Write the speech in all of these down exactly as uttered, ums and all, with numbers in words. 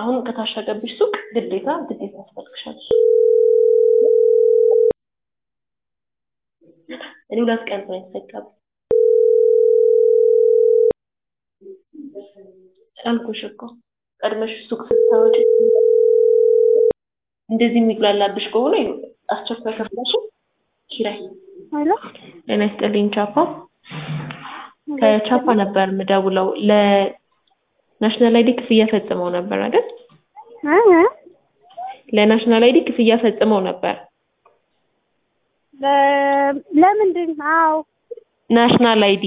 አሁን ከታሸገብሽ ሱቅ ግዴታ ግዴታ ያስፈልግሻል። እኔ ሁለት ቀን ነው የተዘጋው አልኩሽ እኮ ቀድመሽ ሱቅ ስታወጪ እንደዚህ የሚጉላላብሽ ከሆነ አስቸኳይ ከፍለሽ ኪራይ ሄሎ እኔ ስጠልኝ ቻፓ ከቻፓ ነበር ምደውለው ለናሽናል አይዲ ክፍያ ፈጽመው ነበር አይደል? አሃ ለናሽናል አይዲ ክፍያ ፈጽመው ነበር። ለምንድን አዎ ናሽናል አይዲ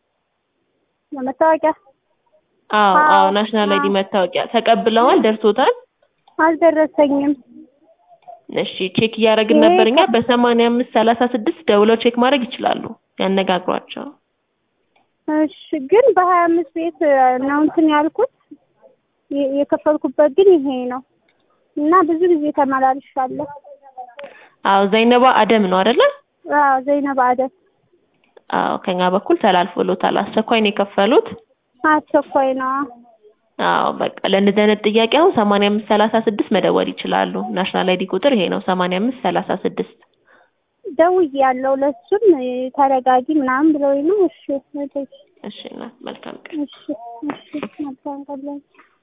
መታወቂያ አዎ አዎ ናሽናል አይዲ መታወቂያ ተቀብለዋል? ደርሶታል? አልደረሰኝም። እሺ ቼክ እያደረግን ነበርኛ በሰማንያ አምስት ሰላሳ ስድስት ደውለው ቼክ ማድረግ ይችላሉ ያነጋግሯቸው። እሺ ግን በሀያ አምስት ቤት ነው እንትን ያልኩት የከፈልኩበት ግን ይሄ ነው እና ብዙ ጊዜ ተመላልሻለሁ። አዎ ዘይነባ አደም ነው አይደለ? አዎ ዘይነባ አደም። አዎ ከኛ በኩል ተላልፎሎታል። አስቸኳይ ነው የከፈሉት? አስቸኳይ ነው። አዎ በቃ ለእንደዚህ አይነት ጥያቄ አሁን ሰማንያ አምስት ሰላሳ ስድስት መደወል ይችላሉ። ናሽናል አይዲ ቁጥር ይሄ ነው ሰማንያ አምስት ሰላሳ ስድስት። ደውያለሁ ለሱም ተረጋጊ ምናምን ብለውኝ ነው። እሺ እሺ መልካም ቀን። እሺ እሺ መልካም ቀን።